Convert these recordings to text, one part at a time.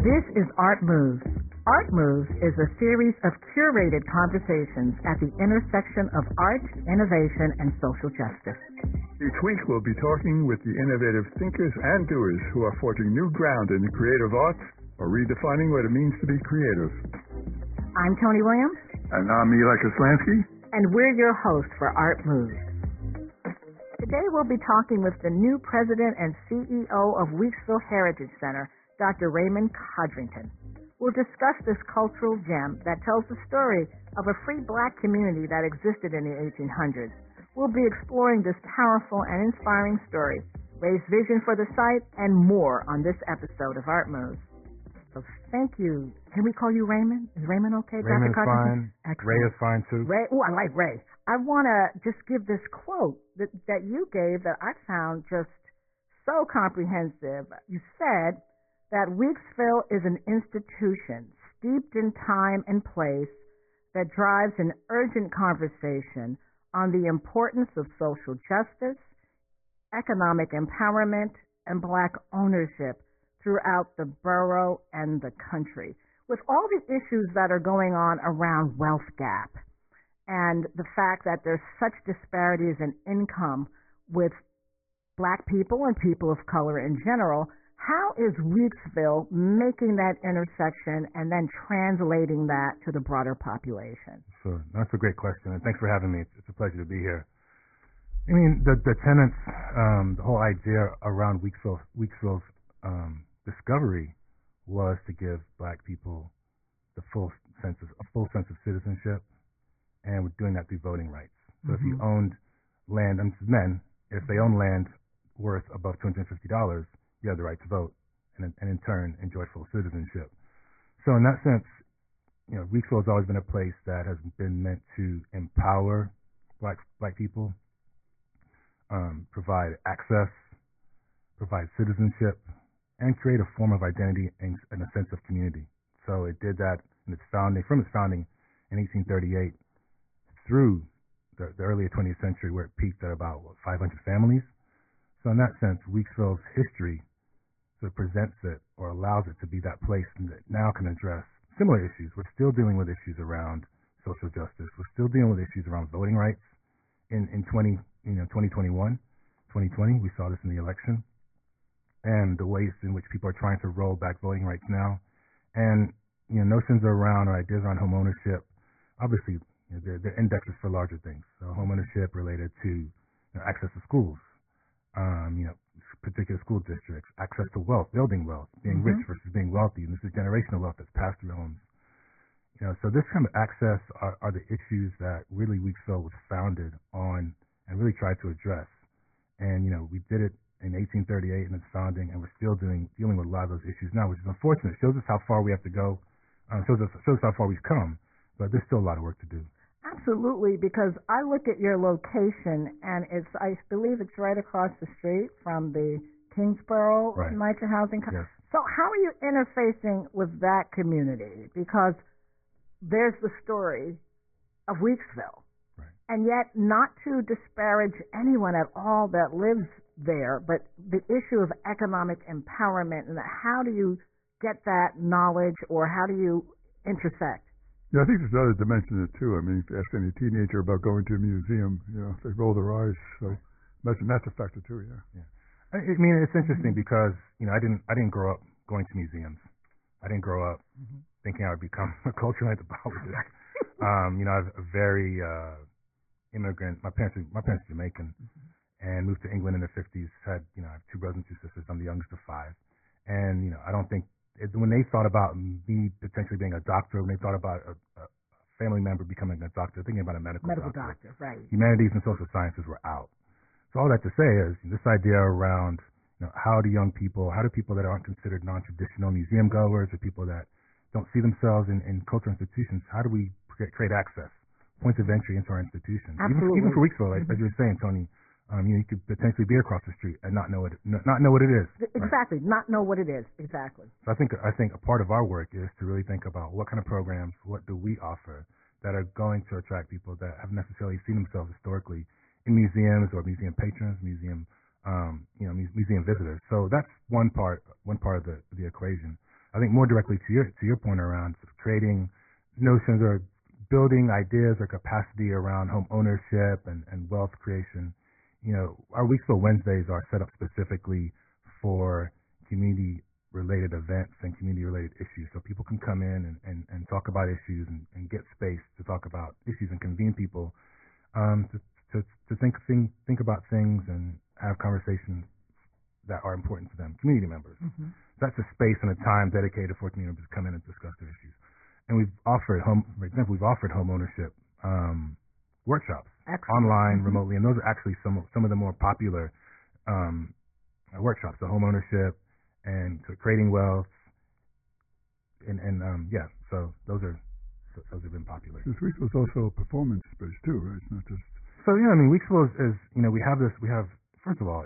This is Art Moves. Art Moves is a series of curated conversations at the intersection of art, innovation, and social justice. Each week we'll be talking with the innovative thinkers and doers who are forging new ground in the creative arts or redefining what it means to be creative. I'm Tony Williams. And I'm Eli Koslansky. And we're your hosts for Art Moves. Today we'll be talking with the new president and CEO of Weeksville Heritage Center, Dr. Raymond Codrington. We'll discuss this cultural gem that tells the story of a free black community that existed in the 1800s. We'll be exploring this powerful and inspiring story, Ray's vision for the site, and more on this episode of Art Moves. So thank you. Can we call you Raymond? Is Raymond okay? Raymond is fine. Excellent. Ray is fine too. Ray, I like Ray. I want to just give this quote that you gave that I found just so comprehensive. You said that Weeksville is an institution steeped in time and place that drives an urgent conversation on the importance of social justice, economic empowerment, and black ownership throughout the borough and the country. With all the issues that are going on around wealth gap and the fact that there's such disparities in income with black people and people of color in general, how is Weeksville making that intersection and then translating that to the broader population? Sure. That's a great question, and thanks for having me. It's a pleasure to be here. I mean, the tenets, the whole idea around Weeksville's discovery was to give black people a full sense of citizenship, and we're doing that through voting rights. So if you owned land, and men, if they own land worth above $250, you have the right to vote, and in turn enjoy full citizenship. So in that sense, Weeksville has always been a place that has been meant to empower black people, provide access, provide citizenship, and create a form of identity and a sense of community. So it did that from its founding in 1838 through the early 20th century, where it peaked at about 500 families. So in that sense, Weeksville's history sort of presents it or allows it to be that place that now can address similar issues. We're still dealing with issues around social justice. We're still dealing with issues around voting rights. In 2021, 2020, we saw this in the election, and the ways in which people are trying to roll back voting rights now, and notions around or ideas around homeownership. Obviously, they're indexes for larger things. So homeownership related to access to schools, particular school districts, access to wealth, building wealth, being rich versus being wealthy, and this is generational wealth that's passed through homes. So this kind of access are the issues that really Weeksville was founded on and really tried to address. And we did it in 1838 in its founding, and we're still dealing with a lot of those issues now, which is unfortunate. It shows us how far we have to go. Shows us how far we've come, but there's still a lot of work to do. Absolutely, because I look at your location, and I believe it's right across the street from the Kingsborough NYCHA Housing Complex. Yes. So how are you interfacing with that community? Because there's the story of Weeksville, and yet not to disparage anyone at all that lives there, but the issue of economic empowerment, and how do you get that knowledge, or how do you intersect? Yeah, I think there's another dimension to it too. I mean, if you ask any teenager about going to a museum, they roll their eyes. So imagine that's a factor too. Yeah. I mean, it's interesting because I didn't grow up going to museums. I didn't grow up thinking I would become a cultural anthropologist. I was a very immigrant. My parents are Jamaican, and moved to England in the 50s. I have two brothers and two sisters. I'm the youngest of five, and I don't think. When they thought about me potentially being a doctor, when they thought about a family member becoming a doctor, thinking about a medical doctor. Right. Humanities and social sciences were out. So all that to say is this idea around how do people that aren't considered non-traditional museum goers, or people that don't see themselves in cultural institutions, how do we create access, points of entry into our institutions? Absolutely. Even for Weeksville, as you were saying, Tony. You could potentially be across the street and not know what it is. Exactly, right? Not know what it is. Exactly. So I think a part of our work is to really think about what kind of programs, what do we offer that are going to attract people that haven't necessarily seen themselves historically in museums or museum patrons, museum visitors. So that's one part of the equation. I think more directly to your point around creating notions or building ideas or capacity around home ownership and wealth creation. Our Weeksville Wednesdays are set up specifically for community related events and community related issues. So people can come in and talk about issues and get space to talk about issues and convene people to think about things and have conversations that are important to them, community members. Mm-hmm. That's a space and a time dedicated for community members to come in and discuss their issues. And we've offered home ownership workshops. Excellent. Online, mm-hmm. remotely, and those are actually some of the more popular workshops. So home ownership and so creating wealth, and so those have been popular. This Weeksville is also a performance space too, right? It's not just. So Weeksville is we have first of all,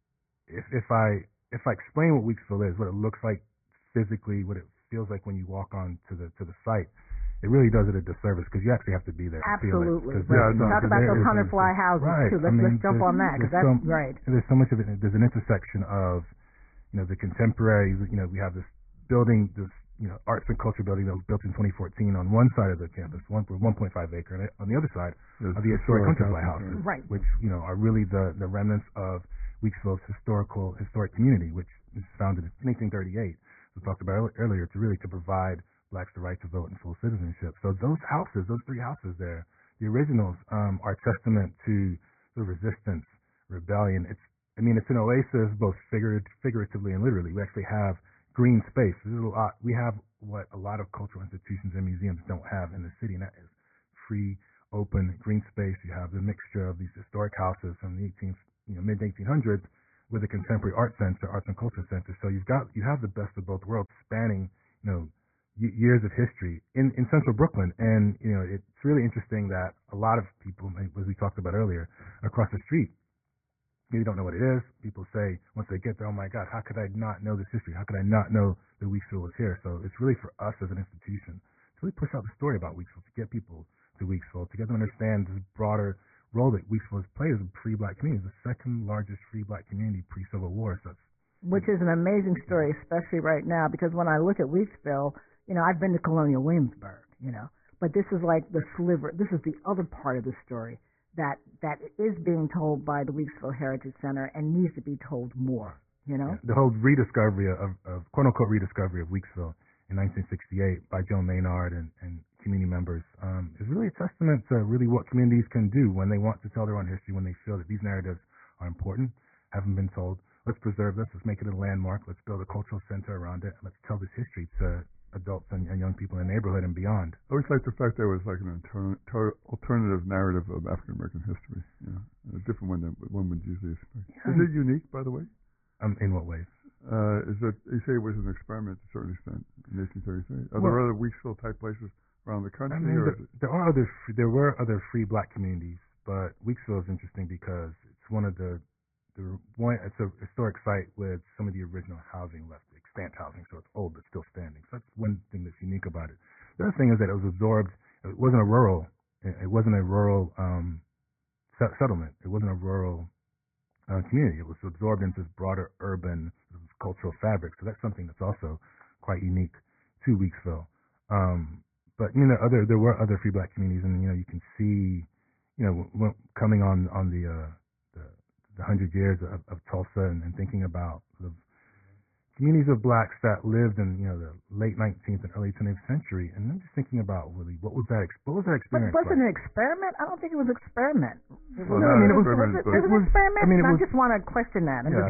if I explain what Weeksville is, what it looks like physically, what it feels like when you walk on to the site, it really does it a disservice because you actually have to be there. Absolutely. To feel it. Talk about those 100-fly houses right. too. Let's jump on that because that's right. There's so much of it. There's an intersection of the contemporary. We have this building, this arts and culture building that was built in 2014 on one side of the campus, 1.5 acre, and on the other side are the historic 100-fly houses, right. which are really the remnants of Weeksville's historic community, which was founded in 1838. We talked about earlier to provide blacks the right to vote and full citizenship. So those three houses there, the originals, are testament to the resistance, rebellion. It's an oasis both figuratively and literally. We actually have green space. We have what a lot of cultural institutions and museums don't have in the city, and that is free, open, green space. You have the mixture of these historic houses from the mid 1800s with a contemporary arts and culture center. So you have the best of both worlds, spanning years of history in central Brooklyn. And it's really interesting that a lot of people, as we talked about earlier, across the street, maybe don't know what it is. People say once they get there, oh my God, how could I not know this history? How could I not know that Weeksville was here? So it's really for us as an institution to really push out the story about Weeksville, to get people to Weeksville, to get them to understand this broader role that Weeksville has played as a free black community. It's the second largest free black community pre-Civil War. So which is an amazing story, especially right now, because when I look at Weeksville, I've been to Colonial Williamsburg, but this is like the sliver. This is the other part of the story that is being told by the Weeksville Heritage Center and needs to be told more. Yeah, the whole rediscovery of quote unquote rediscovery of Weeksville in 1968 by Joan Maynard and community members is really a testament to really what communities can do when they want to tell their own history, when they feel that these narratives are important, haven't been told. Let's preserve this. Let's make it a landmark. Let's build a cultural center around it. Let's tell this history to adults and young people in the neighborhood and beyond. I always liked the fact there was like an alternative narrative of African American history, a different one than one would usually expect. Is it unique, by the way? In what ways? Is that you say it was an experiment to a certain extent in 1833? Are there other Weeksville type places around the country? There were other free black communities, but Weeksville is interesting because it's one of it's a historic site with some of the original housing left, extant housing, so it's old but still standing. So that's one thing that's unique about it. The other thing is that it was absorbed. It wasn't a rural settlement. It wasn't a rural community. It was absorbed into this broader urban cultural fabric. So that's something that's also quite unique to Weeksville. But there were other free black communities, and you can see, coming on the 100 years of Tulsa and thinking about the communities of blacks that lived in the late 19th and early 20th century, and then just thinking about really what was that experience? But was it an experiment? I don't think it was an experiment. It was an experiment. I just want to question that. It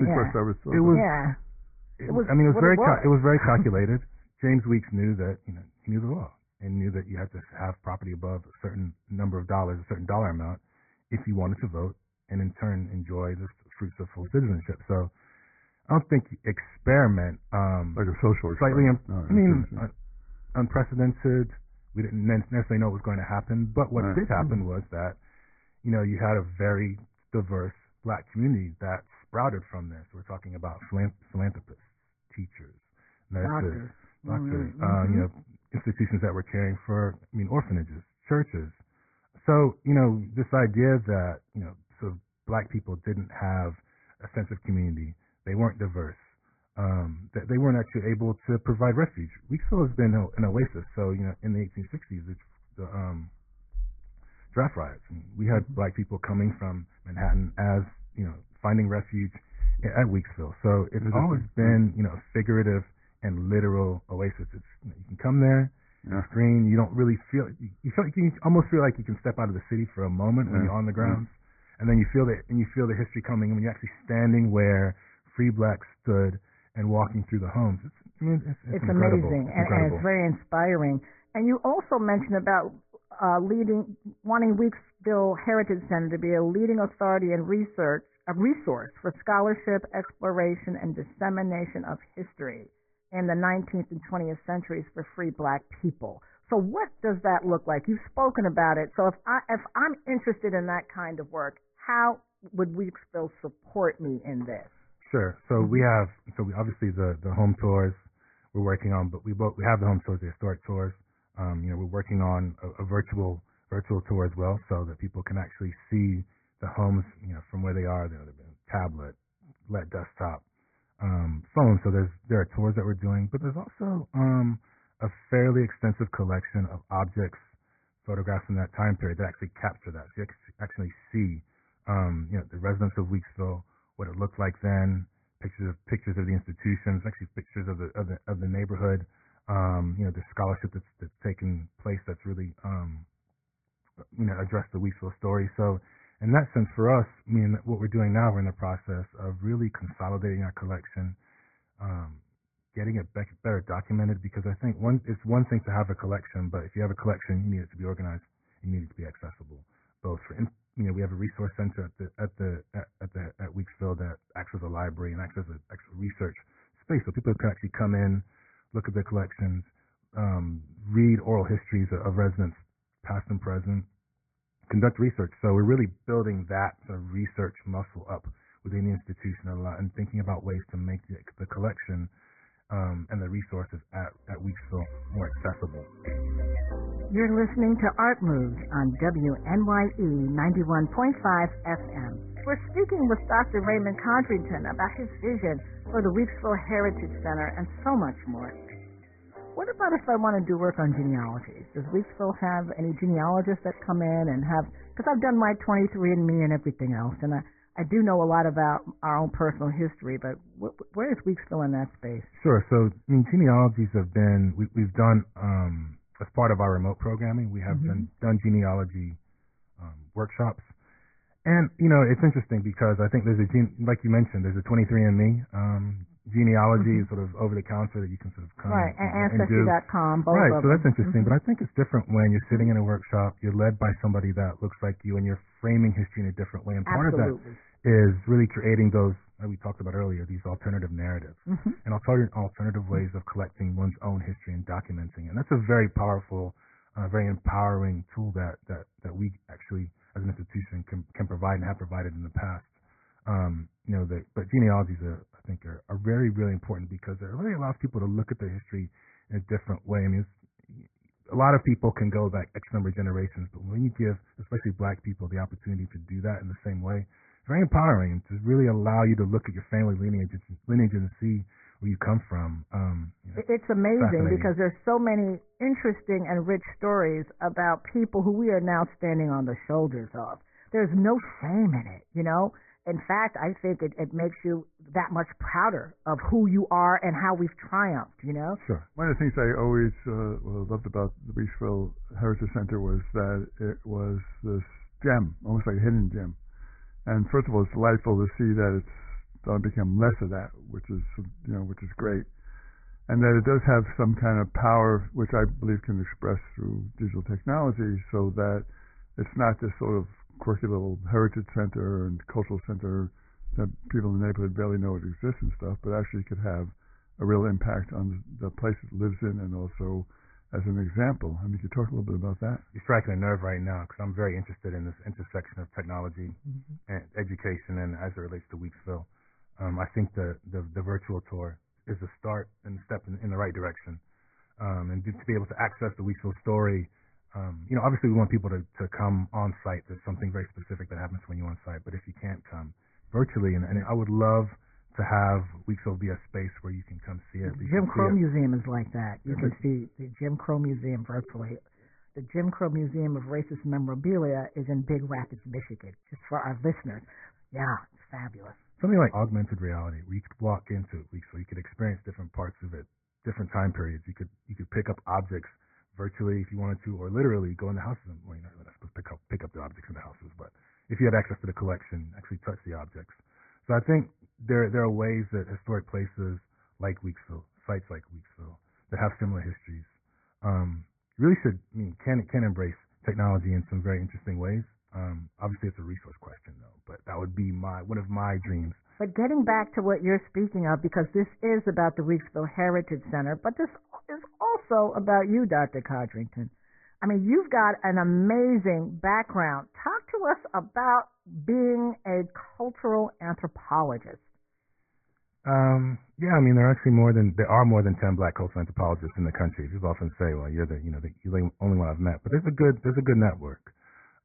was very calculated. James Weeks knew that he knew the law and knew that you had to have property above a certain number of dollars, a certain dollar amount, if you wanted to vote, and in turn enjoy the fruits of full citizenship. So I don't think experiment, like a social experiment. Unprecedented. We didn't necessarily know what was going to happen, but what did happen was that you had a very diverse black community that sprouted from this. We're talking about philanthropists, teachers, nurses, doctors, institutions that were caring for orphanages, churches. So this idea that sort of black people didn't have a sense of community, they weren't diverse, that they weren't actually able to provide refuge. Weeksville has been an oasis. So, in the 1860s, the draft riots. We had black people coming from Manhattan as, finding refuge at Weeksville. So it's always been, a figurative and literal oasis. It's, you can come there, it's green. You don't really feel, you almost feel like you can step out of the city for a moment when you're on the grounds. And then you feel the history coming, and when you're actually standing where free blacks stood and walking through the homes. It's amazing, and it's very inspiring. And you also mentioned about wanting Weeksville Heritage Center to be a leading authority in research, a resource for scholarship, exploration, and dissemination of history in the 19th and 20th centuries for free black people. So what does that look like? You've spoken about it. So if I'm interested in that kind of work, how would Weeksville support me in this? Sure. So we obviously the home tours we're working on, but we have the home tours, the historic tours. We're working on a virtual tour as well, so that people can actually see the homes, from where they are. They've been tablet, LED desktop, phone. So there are tours that we're doing, but there's also a fairly extensive collection of objects, photographs from that time period that actually capture that. So you actually see, the residents of Weeksville, what it looked like then, pictures of the institutions, actually pictures of the neighborhood, the scholarship that's taken place that's really addressed the Weeksville story. So in that sense, for us, what we're doing now, we're in the process of really consolidating our collection, getting it better documented, because I think it's one thing to have a collection, but if you have a collection, you need it to be organized, you need it to be accessible. Both for we have a resource center at Weeksville that acts as a library and acts as a research space, so people can actually come in, look at the collections, read oral histories of residents, past and present, conduct research. So we're really building that sort of research muscle up within the institution a lot, and thinking about ways to make the collection and the resources at Weeksville more accessible. You're listening to Art Moves on WNYE 91.5 FM. We're speaking with Dr. Raymond Condrington about his vision for the Weeksville Heritage Center and so much more. What about if I want to do work on genealogies? Does Weeksville have any genealogists that come in and have, because I've done my 23andMe and everything else, and I do know a lot about our own personal history, but where is Weeksville in that space? Sure. So genealogies have been, we've done, as part of our remote programming, we have done genealogy workshops. And, it's interesting because I think there's like you mentioned, there's a 23andMe genealogy is sort of over the counter that you can sort of come and do. Ancestry.com, both right, of so them. that's interesting. But I think it's different when you're sitting in a workshop, you're led by somebody that looks like you, and you're framing history in a different way. And part of that is really creating those, that we talked about earlier, these alternative narratives and alternative ways of collecting one's own history and documenting it. And that's a very powerful, very empowering tool that we actually, as an institution, can provide and have provided in the past. But genealogies I think are very, really important because it really allows people to look at their history in a different way. A lot of people can go back X number of generations, but when you give, especially black people, the opportunity to do that in the same way, it's very empowering to really allow you to look at your family lineage and see where you come from. It's amazing because there's so many interesting and rich stories about people who we are now standing on the shoulders of. There's no shame in it, In fact, I think it makes you that much prouder of who you are and how we've triumphed, Sure. One of the things I always loved about the Weeksville Heritage Center was that it was this gem, almost like a hidden gem. And first of all, it's delightful to see that it's going to become less of that, which is great. And that it does have some kind of power, which I believe can express through digital technology, so that it's not this sort of quirky little heritage center and cultural center that people in the neighborhood barely know it exists and stuff, but actually could have a real impact on the place it lives in, and also as an example. Could you talk a little bit about that? You're striking a nerve right now because I'm very interested in this intersection of technology and education, and as it relates to Weeksville. I think the virtual tour is a start and step in the right direction. And to be able to access the Weeksville story, obviously we want people to come on site. There's something very specific that happens when you're on site, but if you can't come virtually, and I would love to have Weeksville be a space where you can come see it. The Jim Crow Museum is like that. You can see the Jim Crow Museum virtually. The Jim Crow Museum of Racist Memorabilia is in Big Rapids, Michigan, just for our listeners. Yeah, it's fabulous. Something like augmented reality, where you could walk into Weeksville, you could experience different parts of it, different time periods. You could pick up objects virtually if you wanted to, or literally go in the houses. Well, you're not supposed to pick up the objects in the houses, but if you had access to the collection, actually touch the objects. So I think there are ways that historic places like Weeksville, sites like Weeksville, that have similar histories, really should can embrace technology in some very interesting ways. Obviously, it's a resource question, though, but that would be one of my dreams. But getting back to what you're speaking of, because this is about the Weeksville Heritage Center, but this is also about you, Dr. Codrington. I mean, you've got an amazing background. Talk to us about being a cultural anthropologist. Yeah, I mean, there are more than 10 Black cultural anthropologists in the country. People often say, "Well, you're the only one I've met," but there's a good network.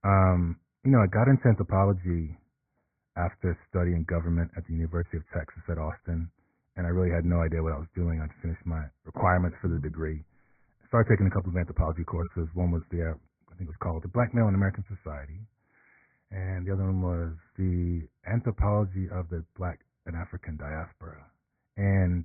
I got into anthropology after studying government at the University of Texas at Austin, and I really had no idea what I was doing. I just finished my requirements for the degree. I started taking a couple of anthropology courses. One was I think it was called the Black Male in American Society, and the other one was the Anthropology of the Black and African Diaspora. And,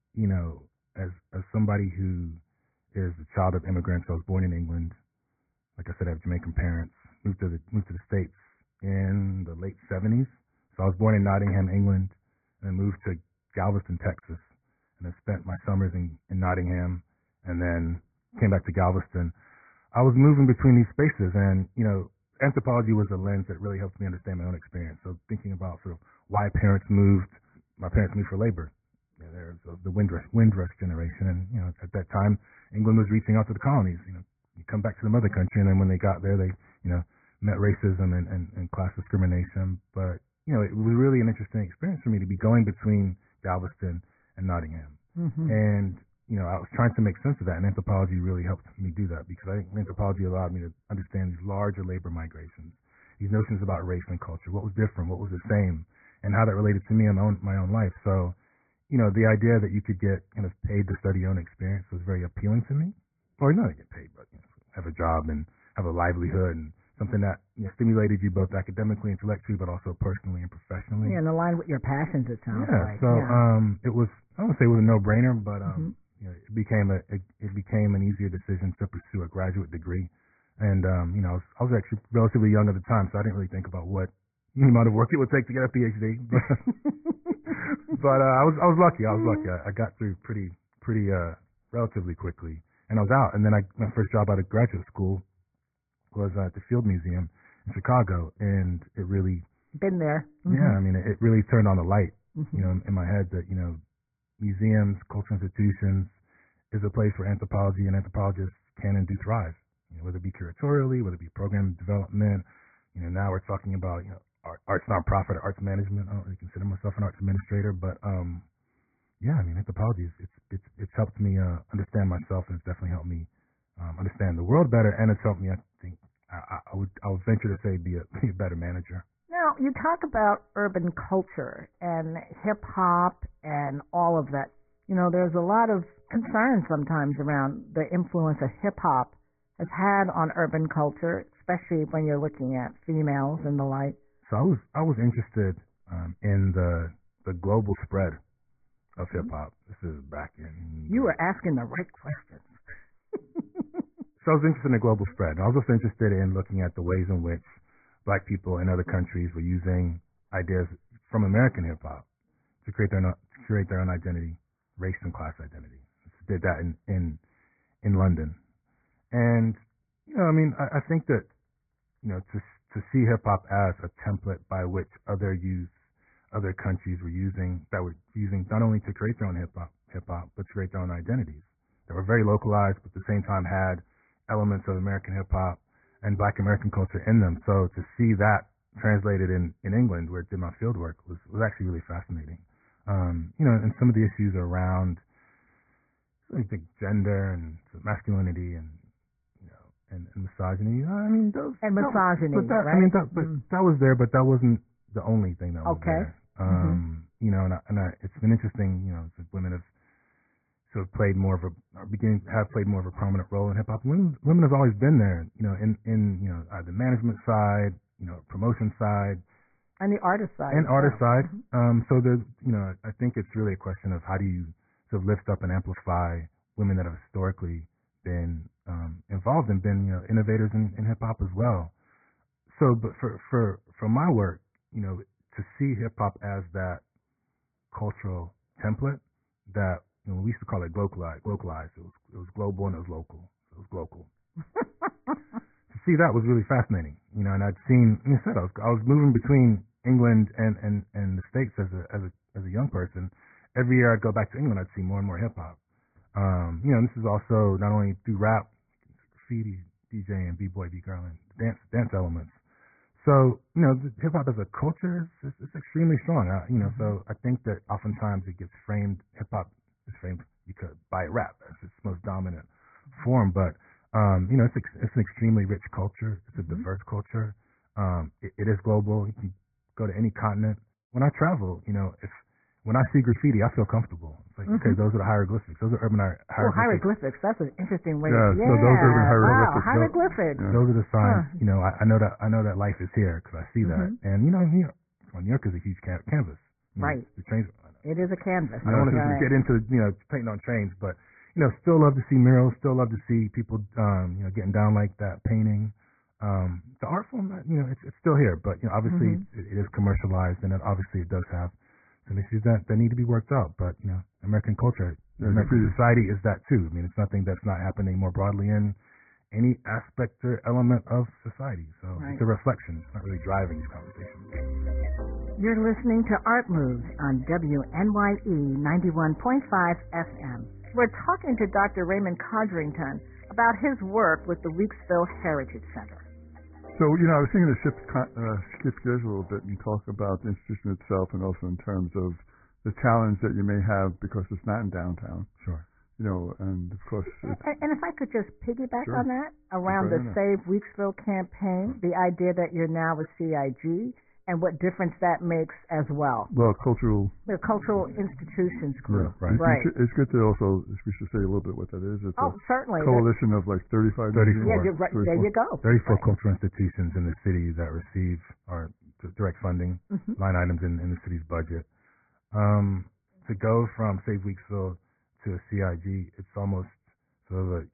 as somebody who is the child of immigrants, I was born in England. Like I said, I have Jamaican parents. Moved to the States in the late 70s. So I was born in Nottingham, England, and then moved to Galveston, Texas, and then spent my summers in Nottingham, and then came back to Galveston. I was moving between these spaces, and anthropology was a lens that really helped me understand my own experience. So thinking about sort of why my parents moved for labor. There's the Windrush generation, and at that time, England was reaching out to the colonies. You come back to the mother country, and then when they got there, they met racism and class discrimination. But it was really an interesting experience for me to be going between Galveston and Nottingham, and I was trying to make sense of that, and anthropology really helped me do that, because I think anthropology allowed me to understand these larger labor migrations, these notions about race and culture, what was different, what was the same, and how that related to me in my own life. So, the idea that you could get kind of paid to study your own experience was very appealing to me. Or not to get paid, but have a job and have a livelihood, and something that stimulated you both academically, intellectually, but also personally and professionally. Yeah, and aligned with your passions, it sounds like. So it was, I don't want to say it was a no-brainer, but it became an easier decision to pursue a graduate degree. And I was actually relatively young at the time, so I didn't really think about what amount of work it would take to get a PhD. But I was lucky. I got through pretty relatively quickly, and I was out. And then my first job out of graduate school was at the Field Museum in Chicago, and it really been there. Yeah, I mean, it really turned on the light, in my head that museums, cultural institutions is a place where anthropology and anthropologists can and do thrive. Whether it be curatorially, whether it be program development. Now we're talking about arts nonprofit or arts management. I don't really consider myself an arts administrator, but yeah, I mean, anthropology it's helped me understand myself, and it's definitely helped me understand the world better, and it's helped me, I think, I would venture to say, be a better manager. Now, you talk about urban culture and hip hop and all of that. There's a lot of concern sometimes around the influence that hip hop has had on urban culture, especially when you're looking at females and the like. So I was interested in the global spread of hip hop. This is back in. You were asking the right questions. So I was interested in the global spread. And I was also interested in looking at the ways in which Black people in other countries were using ideas from American hip hop to create their own identity, race and class identity. Did that in London, and I think that to see hip hop as a template by which other countries were using not only to create their own hip hop, but to create their own identities that were very localized, but at the same time had elements of American hip hop and Black American culture in them. So to see that translated in England, where I did my field work, was actually really fascinating. And some of the issues around, I think, gender and masculinity and misogyny. I mean, misogyny, right? That was there, but that wasn't the only thing that was there. It's been interesting, since women have sort of played more of a, are beginning have played more of a prominent role in hip hop. Women have always been there, in the management side, promotion side, and the artist side, and artist side. Mm-hmm. So there's, I think it's really a question of how do you sort of lift up and amplify women that have historically been involved and been, innovators in hip hop as well. So, but for my work, to see hip hop as that cultural template that, we used to call it localized. It was global and it was local. It was local. To see that was really fascinating, and I'd seen, like I said, I was moving between England and the States as a young person. Every year I'd go back to England, I'd see more and more hip hop. And this is also not only through rap, graffiti, DJing, b-boy, b-girl, and dance elements. So, hip hop as a culture is extremely strong. So I think that oftentimes it gets framed, hip hop is framed by rap as its most dominant form, but it's an extremely rich culture. It's a diverse culture. It is global. You can go to any continent. When I travel, when I see graffiti, I feel comfortable. It's like, okay, those are the hieroglyphics. Those are urban hieroglyphics. Oh, hieroglyphics. That's an interesting way. Yeah, so those urban hieroglyphics. Wow, hieroglyphics. Those are the signs. I know that life is here because I see that. And New York is a huge canvas. Right. The trains. It is a canvas. I don't want to get into painting on trains, but still love to see murals. Still love to see people getting down like that, painting. The art form, it's still here, but obviously it is commercialized, and obviously it does have some issues that need to be worked out. But American culture, American society is that too. I mean, it's nothing that's not happening more broadly in any aspect or element of society. So It's a reflection. It's not really driving these conversations. You're listening to Art Moves on WNYE 91.5 FM. We're talking to Dr. Raymond Codrington about his work with the Weeksville Heritage Center. So, I was thinking to shift gears a little bit and talk about the institution itself, and also in terms of the challenge that you may have because it's not in downtown. Sure. And of course... And if I could just piggyback Sure. on that, around the Save Weeksville campaign, the idea that you're now a CIG, and what difference that makes as well. Well, the cultural institutions group. Yeah, right. Right. It's good to also, we should say a little bit what that is. It's certainly. Coalition of like 35. 34. Yeah, right, there you go. 34 cultural institutions in the city that receive our direct funding line items in the city's budget. To go from Save Weeksville to a CIG, it's almost sort of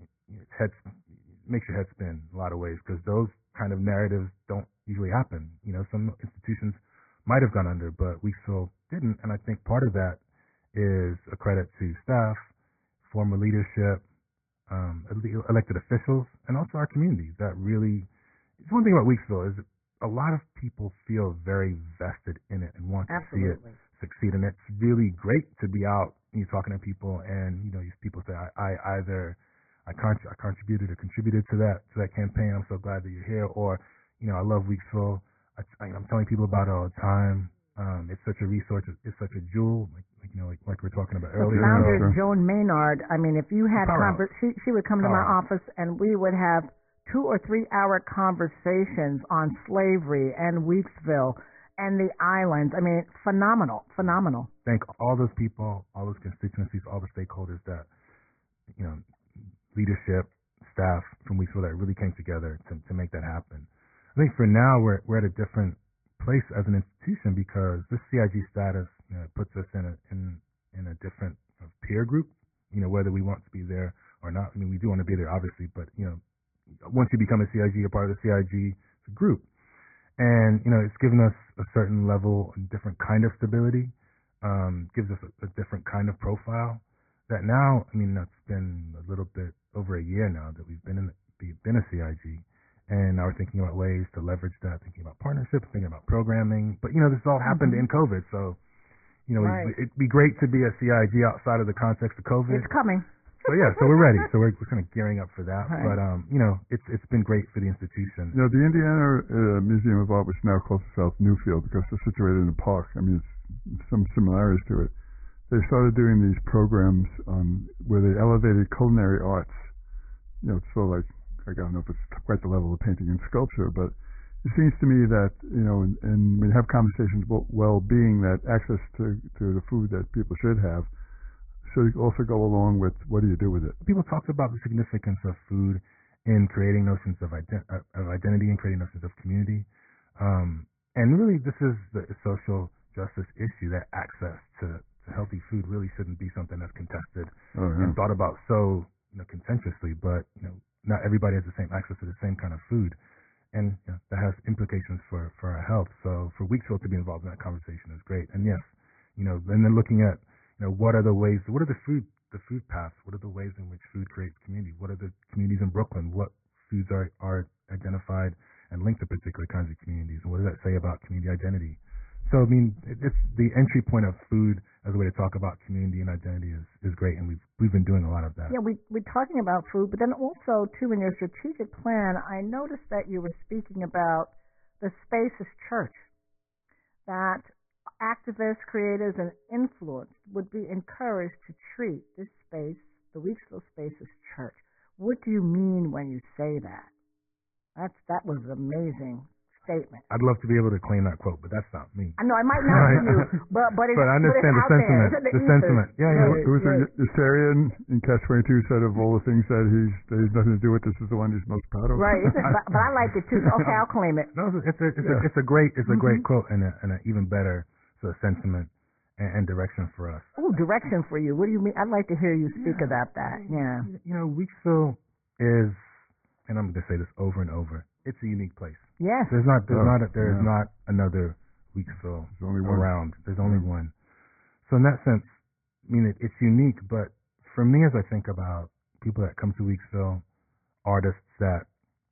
makes your head spin in a lot of ways, because those kind of narratives don't usually happen. Some institutions might have gone under, but Weeksville didn't, and I think part of that is a credit to staff, former leadership, elected officials, and also our community. That really, it's one thing about Weeksville is a lot of people feel very vested in it and want to see it succeed, and it's really great to be out and you're talking to people, and these people say, I contributed or contributed to that campaign. I'm so glad that you're here. Or, I love Weeksville. I'm telling people about it all the time. It's such a resource. It's such a jewel. Like we were talking about earlier. The founder, Joan Maynard. I mean, if you had she would come to my office and we would have 2 or 3 hour conversations on slavery and Weeksville and the islands. I mean, phenomenal. Thank all those people, all those constituencies, all the stakeholders that, leadership, staff from Weeksville that really came together to make that happen. I think for now we're at a different place as an institution because this CIG status puts us in a different peer group. Whether we want to be there or not. I mean, we do want to be there obviously, but once you become a CIG, you're part of the CIG group, and it's given us a certain level, a different kind of stability. Gives us a different kind of profile. That now, I mean, it's been a little bit over a year now that we've been a CIG, and now we're thinking about ways to leverage that, thinking about partnerships, thinking about programming. But this all happened in COVID, so it'd be great to be a CIG outside of the context of COVID. It's coming. So so we're ready. So we're kind of gearing up for that. Right. But it's been great for the institution. The Indiana Museum of Art, which now calls itself Newfield because it's situated in a park. I mean, it's some similarities to it. They started doing these programs where they elevated culinary arts. It's sort of like, I don't know if it's quite the level of painting and sculpture, but it seems to me that, and we have conversations about well-being, that access to the food that people should have should also go along with what do you do with it. People talk about the significance of food in creating notions of identity and creating notions of community. And really, this is the social justice issue, that access to healthy food really shouldn't be something that's contested and thought about so contentiously. But not everybody has the same access to the same kind of food, and that has implications for our health. So for Weeksville to be involved in that conversation is great. And yes, and then looking at what are the food paths? What are the ways in which food creates community? What are the communities in Brooklyn? What foods are identified and linked to particular kinds of communities? And what does that say about community identity? So, it's the entry point of food as a way to talk about community and identity is great, and we've been doing a lot of that. Yeah, we're talking about food, but then also, too, in your strategic plan, I noticed that you were speaking about the space as church, that activists, creators, and influenced would be encouraged to treat this space, the Weeksville space, as church. What do you mean when you say that? That was an amazing statement. I'd love to be able to claim that quote, but that's not me. I know I might not be you, but I understand the sentiment. The sentiment. Yeah. Who was it? Assyrian in Catch-22 said of all the things that he's nothing to do with, this is the one he's most proud of. Right, but I like it too. Okay, I'll claim it. No, it's a great quote and an even better sort of sentiment and direction for us. Oh, direction for you. What do you mean? I'd like to hear you speak about that. Yeah. Weeksville is, and I'm going to say this over and over, it's a unique place. Yes. There's not another Weeksville around. There's only one. So in that sense, it's unique. But for me, as I think about people that come to Weeksville, artists that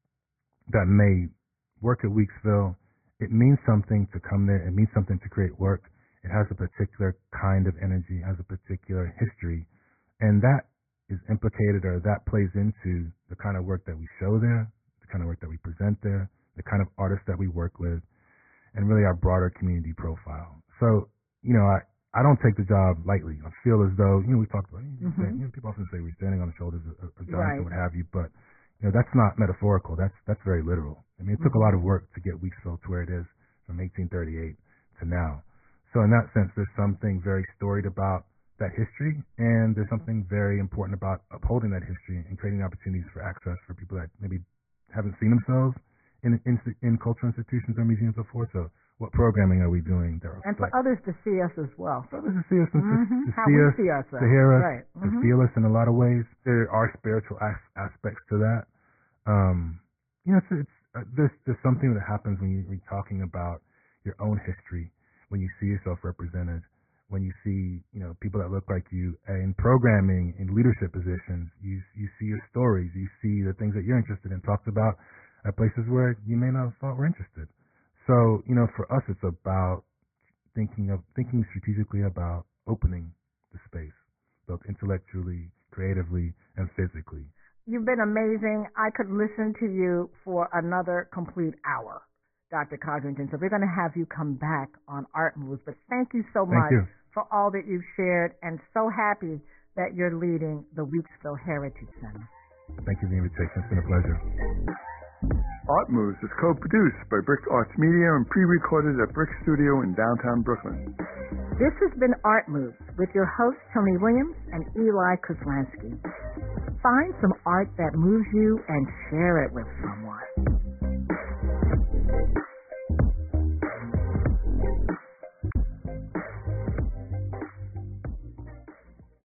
may work at Weeksville, it means something to come there. It means something to create work. It has a particular kind of energy, has a particular history, and that is implicated, or that plays into the kind of work that we show there, the kind of work that we present there, the kind of artists that we work with, and really our broader community profile. So, I don't take the job lightly. I feel as though, we talked about, people often say we're standing on the shoulders of giants right. and what have you, but, that's not metaphorical. That's very literal. It took a lot of work to get Weeksville to where it is from 1838 to now. So in that sense, there's something very storied about that history, and there's something very important about upholding that history and creating opportunities for access for people that maybe haven't seen themselves in cultural institutions or museums before. So what programming are we doing there? And for others to see us as well. For others to see us, and to see us, to hear us, right. to feel us in a lot of ways. There are spiritual aspects to that. There's something that happens when you're talking about your own history, when you see yourself represented, when you see people that look like you in programming, in leadership positions. You see your stories, you see the things that you're interested in talked about at places where you may not have thought were interested. So for us, it's about thinking strategically about opening the space, both intellectually, creatively, and physically. You've been amazing. I could listen to you for another complete hour, Dr. Codrington. So we're going to have you come back on Art Moves. But thank you so much for all that you've shared, and so happy that you're leading the Weeksville Heritage Center. Thank you for the invitation. It's been a pleasure. Art Moves is co-produced by Brick Arts Media and pre-recorded at Brick Studio in downtown Brooklyn. This has been Art Moves with your hosts Tony Williams and Eli Kuslansky. Find some art that moves you and share it with someone.